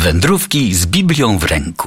Wędrówki z Biblią w ręku.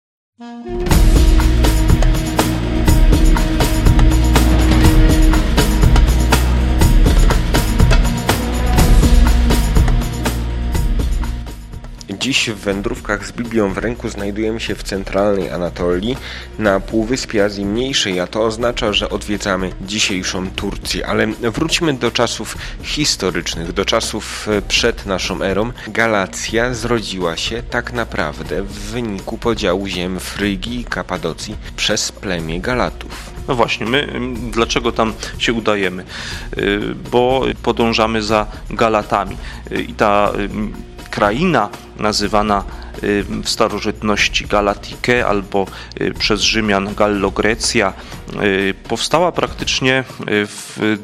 Dziś w wędrówkach z Biblią w ręku znajdujemy się w centralnej Anatolii, na Półwyspie Azji Mniejszej, a to oznacza, że odwiedzamy dzisiejszą Turcję. Ale wróćmy do czasów historycznych, do czasów przed naszą erą. Galacja zrodziła się tak naprawdę w wyniku podziału ziem Frygii i Kapadocji przez plemię Galatów. No właśnie, my dlaczego tam się udajemy? Bo podążamy za Galatami. I ta kraina nazywana w starożytności Galatike albo przez Rzymian Gallogrecja powstała praktycznie w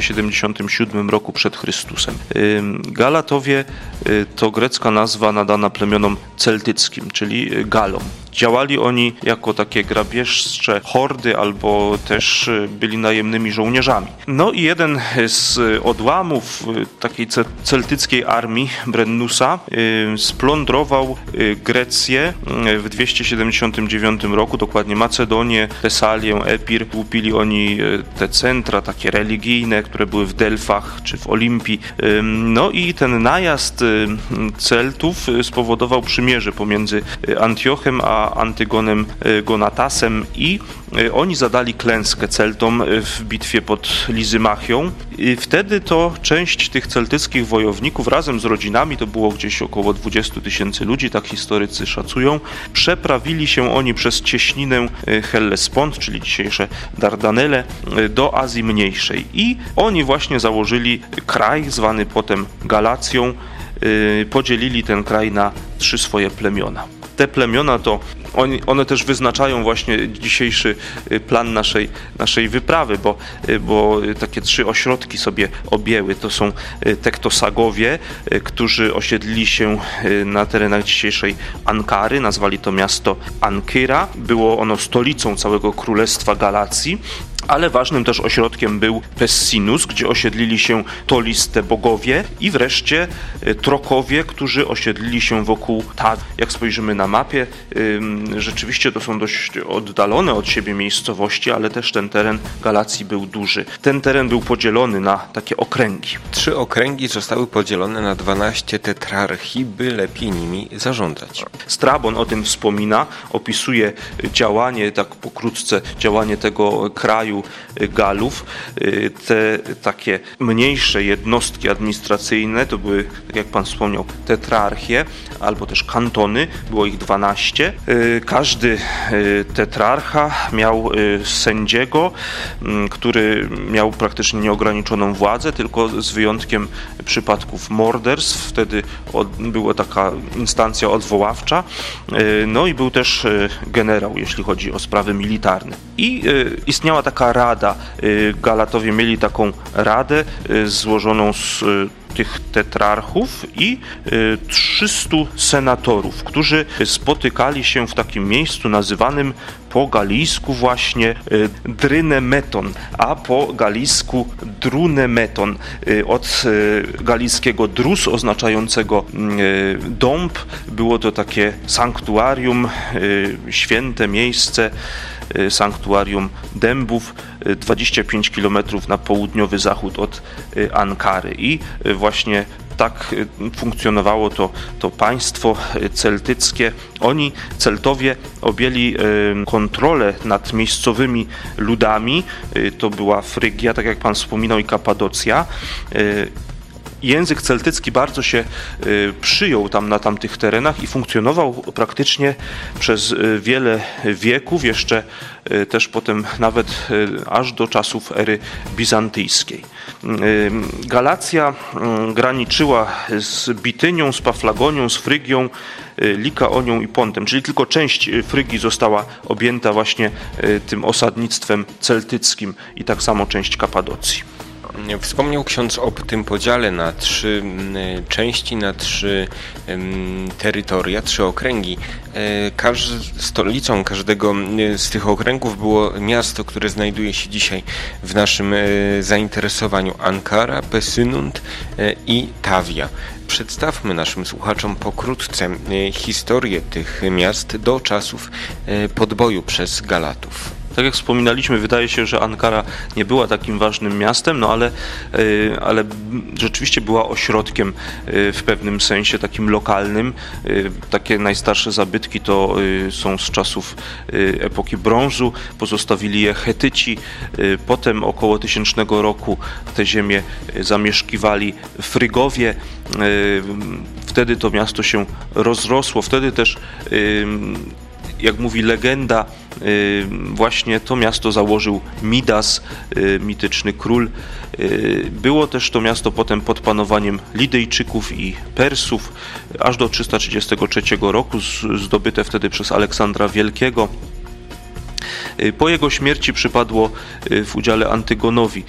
277 roku przed Chrystusem. Galatowie to grecka nazwa nadana plemionom celtyckim, czyli Galom. Działali oni jako takie grabieżcze hordy albo też byli najemnymi żołnierzami. No i jeden z odłamów takiej celtyckiej armii, Brennusa, splądrował Grecję w 279 roku, dokładnie Macedonię, Tesalię, Epir. Łupili oni te centra takie religijne, które były w Delfach czy w Olimpii. No i ten najazd Celtów spowodował przymierze pomiędzy Antiochem a Antygonem Gonatasem i oni zadali klęskę Celtom w bitwie pod Lizymachią. I wtedy to część tych celtyckich wojowników razem z rodzinami, to było gdzieś około 20 000 ludzi, tak historycy szacują, przeprawili się oni przez cieśninę Hellespont, czyli dzisiejsze Dardanelle, do Azji Mniejszej. I oni właśnie założyli kraj, zwany potem Galacją, podzielili ten kraj na 3 swoje plemiona. Te plemiona to one też wyznaczają właśnie dzisiejszy plan naszej wyprawy, bo takie 3 ośrodki sobie objęły. To są Tektosagowie, którzy osiedlili się na terenach dzisiejszej Ankary, nazwali to miasto Ankyra. Było ono stolicą całego Królestwa Galacji. Ale ważnym też ośrodkiem był Pessinus, gdzie osiedlili się Toliste bogowie i wreszcie Trokowie, którzy osiedlili się wokół Tawy. Jak spojrzymy na mapie, rzeczywiście to są dość oddalone od siebie miejscowości, ale też ten teren Galacji był duży. Ten teren był podzielony na takie okręgi. 3 okręgi zostały podzielone na 12 tetrarchii, by lepiej nimi zarządzać. Strabon o tym wspomina, opisuje działanie, tak pokrótce, działanie tego kraju Galów. Te takie mniejsze jednostki administracyjne to były, tak jak pan wspomniał, tetrarchie albo też kantony, było ich 12. Każdy tetrarcha miał sędziego, który miał praktycznie nieograniczoną władzę, tylko z wyjątkiem przypadków morderstw. Wtedy była taka instancja odwoławcza. No i był też generał, jeśli chodzi o sprawy militarne. I istniała taka rada. Galatowie mieli taką radę złożoną z tych tetrarchów i 300 senatorów, którzy spotykali się w takim miejscu nazywanym po galijsku właśnie Drynemeton, a po galijsku Drunemeton. Od galijskiego drus oznaczającego dąb było to takie sanktuarium, święte miejsce, sanktuarium dębów, 25 km na południowy zachód od Ankary. I właśnie tak funkcjonowało to państwo celtyckie. Oni, Celtowie, objęli kontrolę nad miejscowymi ludami. To była Frygia, tak jak pan wspominał, i Kapadocja. Język celtycki bardzo się przyjął tam na tamtych terenach i funkcjonował praktycznie przez wiele wieków, jeszcze też potem nawet aż do czasów ery bizantyjskiej. Galacja graniczyła z Bitynią, z Paflagonią, z Frygią, Likaonią i Pontem, czyli tylko część Frygii została objęta właśnie tym osadnictwem celtyckim i tak samo część Kapadocji. Wspomniał ksiądz o tym podziale na 3 części, na 3 terytoria, 3 okręgi. Stolicą każdego z tych okręgów było miasto, które znajduje się dzisiaj w naszym zainteresowaniu: Ankara, Pessynund i Tavia. Przedstawmy naszym słuchaczom pokrótce historię tych miast do czasów podboju przez Galatów. Tak jak wspominaliśmy, wydaje się, że Ankara nie była takim ważnym miastem, ale rzeczywiście była ośrodkiem w pewnym sensie takim lokalnym. Takie najstarsze zabytki to są z czasów epoki brązu, pozostawili je Chetyci. Potem około 1000 roku te ziemię zamieszkiwali Frygowie. Wtedy to miasto się rozrosło, wtedy też, jak mówi legenda, właśnie to miasto założył Midas, mityczny król. Było też to miasto potem pod panowaniem Lidyjczyków i Persów, aż do 333 roku, zdobyte wtedy przez Aleksandra Wielkiego. Po jego śmierci przypadło w udziale Antygonowi.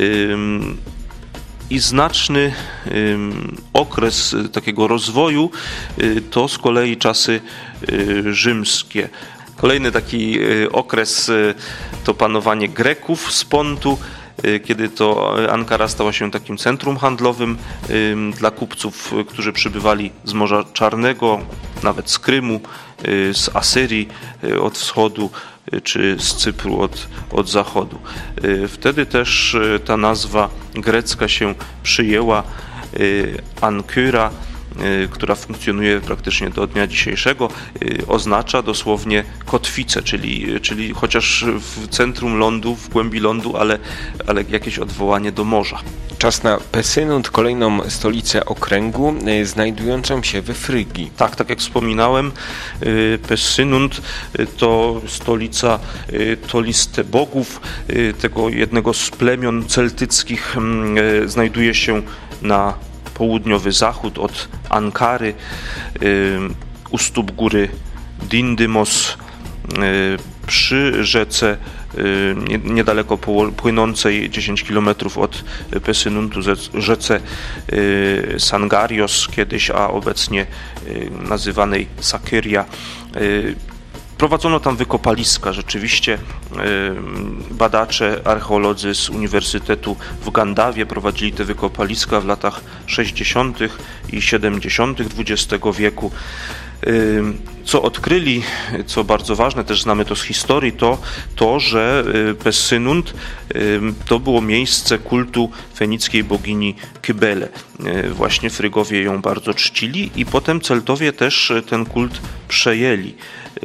I znaczny okres takiego rozwoju to z kolei czasy rzymskie. Kolejny taki okres to panowanie Greków z Pontu, kiedy to Ankara stała się takim centrum handlowym dla kupców, którzy przybywali z Morza Czarnego, nawet z Krymu, z Asyrii od wschodu, czy z Cypru od zachodu. Wtedy też ta nazwa grecka się przyjęła, Ankyra, która funkcjonuje praktycznie do dnia dzisiejszego, oznacza dosłownie kotwicę, czyli chociaż w centrum lądu, w głębi lądu, ale jakieś odwołanie do morza. Czas na Pessynund, kolejną stolicę okręgu, znajdującą się we Frygii. Tak jak wspominałem, Pessynund to stolica Tolistebogów, tego jednego z plemion celtyckich. Znajduje się na południowy zachód od Ankary, u stóp góry Dindymos, przy rzece niedaleko płynącej 10 km od Pessynundu, rzece Sangarios kiedyś, a obecnie nazywanej Sakyria. Prowadzono tam wykopaliska. Rzeczywiście badacze, archeolodzy z Uniwersytetu w Gandawie prowadzili te wykopaliska w latach 60. i 70. XX wieku. Co odkryli, co bardzo ważne, też znamy to z historii, to że Pessynund to było miejsce kultu fenickiej bogini Kybele. Właśnie Frygowie ją bardzo czcili i potem Celtowie też ten kult przejęli.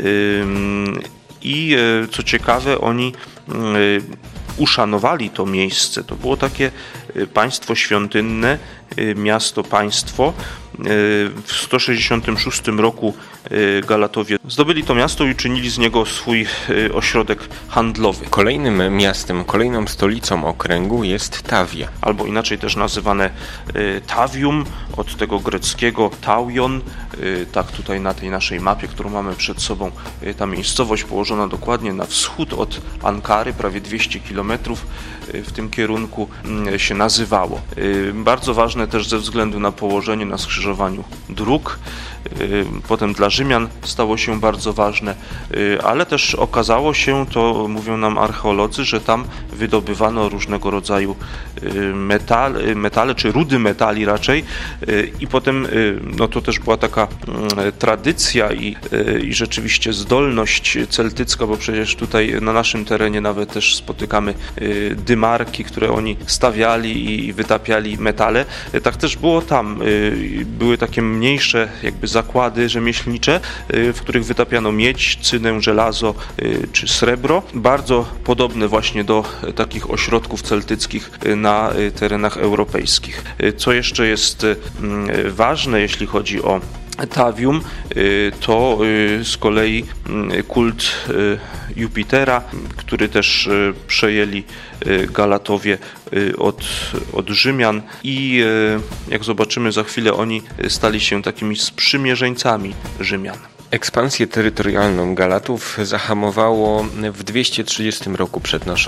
I co ciekawe, oni uszanowali to miejsce. To było takie państwo świątynne, miasto-państwo. W 166 roku Galatowie zdobyli to miasto i uczynili z niego swój ośrodek handlowy. Kolejnym miastem, kolejną stolicą okręgu jest Tavia. Albo inaczej też nazywane Tavium, od tego greckiego Tauion. Tak tutaj na tej naszej mapie, którą mamy przed sobą, ta miejscowość położona dokładnie na wschód od Ankary, prawie 200 km w tym kierunku się nazywało. Bardzo ważne też ze względu na położenie na skrzyżowaniu dróg. Potem dla Rzymian stało się bardzo ważne, ale też okazało się, to mówią nam archeolodzy, że tam wydobywano różnego rodzaju metale czy rudy metali raczej, i potem to też była taka tradycja i rzeczywiście zdolność celtycka, bo przecież tutaj na naszym terenie nawet też spotykamy dymarki, które oni stawiali i wytapiali metale. Tak też było tam. Były takie mniejsze jakby zakłady rzemieślnicze, w których wytapiano miedź, cynę, żelazo czy srebro. Bardzo podobne właśnie do takich ośrodków celtyckich na terenach europejskich. Co jeszcze jest ważne, jeśli chodzi o Tavium, to z kolei kult Jupitera, który też przejęli Galatowie od Rzymian i jak zobaczymy za chwilę, oni stali się takimi sprzymierzeńcami Rzymian. Ekspansję terytorialną Galatów zahamował w 230 roku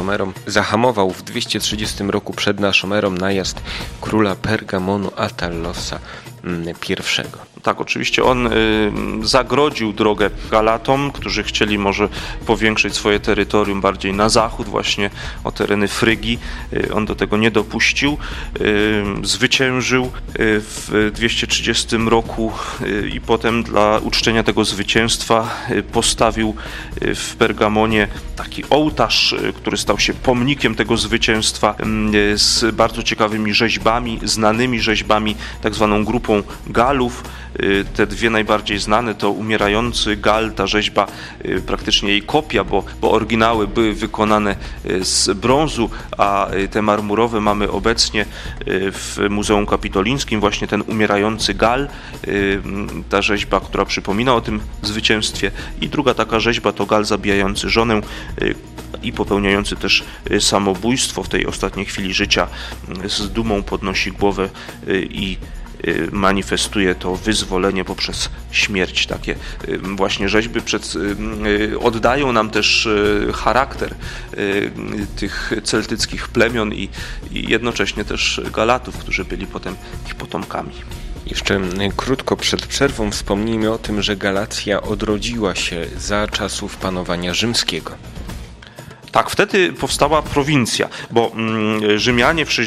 przed naszą erą najazd króla Pergamonu Atallosa I. Tak, oczywiście on zagrodził drogę Galatom, którzy chcieli może powiększyć swoje terytorium bardziej na zachód, właśnie o tereny Frygii. On do tego nie dopuścił. Zwyciężył w 230 roku i potem dla uczczenia tego zwycięstwa postawił w Pergamonie taki ołtarz, który stał się pomnikiem tego zwycięstwa z bardzo ciekawymi rzeźbami, znanymi rzeźbami, tak zwaną grupą Galów. Te dwie najbardziej znane to umierający Gal, ta rzeźba, praktycznie jej kopia, bo oryginały były wykonane z brązu, a te marmurowe mamy obecnie w Muzeum Kapitolińskim, właśnie ten umierający Gal, ta rzeźba, która przypomina o tym zwycięstwie. I druga taka rzeźba to Gal zabijający żonę i popełniający też samobójstwo w tej ostatniej chwili życia, z dumą podnosi głowę i manifestuje to wyzwolenie poprzez śmierć. Takie właśnie rzeźby oddają nam też charakter tych celtyckich plemion i jednocześnie też Galatów, którzy byli potem ich potomkami. Jeszcze krótko przed przerwą wspomnijmy o tym, że Galacja odrodziła się za czasów panowania rzymskiego. Tak, wtedy powstała prowincja, bo Rzymianie w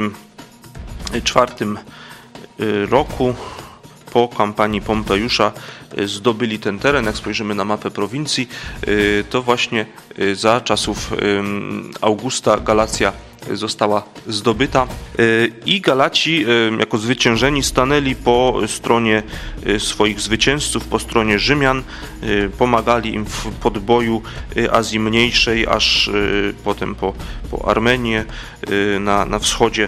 64 roku po kampanii Pompejusza zdobyli ten teren. Jak spojrzymy na mapę prowincji, to właśnie za czasów Augusta Galacja została zdobyta i Galaci jako zwyciężeni stanęli po stronie swoich zwycięzców, po stronie Rzymian, pomagali im w podboju Azji Mniejszej, aż potem po Armenię na wschodzie.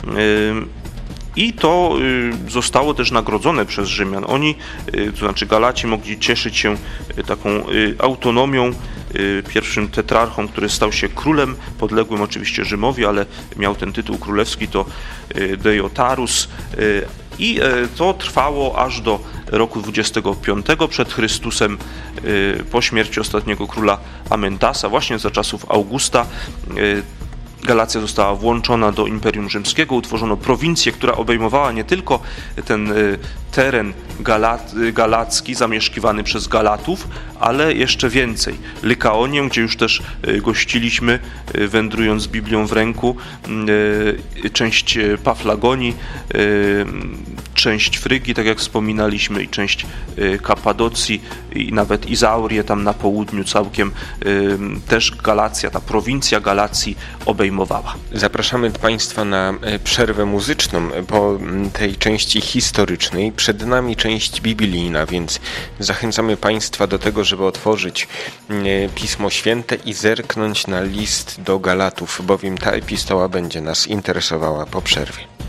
I to zostało też nagrodzone przez Rzymian. Oni, to znaczy Galaci, mogli cieszyć się taką autonomią. Pierwszym tetrarchą, który stał się królem, podległym oczywiście Rzymowi, ale miał ten tytuł królewski, to Deiotarus. I to trwało aż do roku 25 przed Chrystusem, po śmierci ostatniego króla Amentasa, właśnie za czasów Augusta. Galacja została włączona do Imperium Rzymskiego, utworzono prowincję, która obejmowała nie tylko ten teren galacki zamieszkiwany przez Galatów, ale jeszcze więcej. Lykaonię, gdzie już też gościliśmy, wędrując z Biblią w ręku, część Paflagonii, część Frygii, tak jak wspominaliśmy, i część Kapadocji, i nawet Izaurię tam na południu całkiem też Galacja, ta prowincja Galacji obejmowała. Zapraszamy Państwa na przerwę muzyczną po tej części historycznej. Przed nami część biblijna, więc zachęcamy Państwa do tego, żeby otworzyć Pismo Święte i zerknąć na list do Galatów, bowiem ta epistoła będzie nas interesowała po przerwie.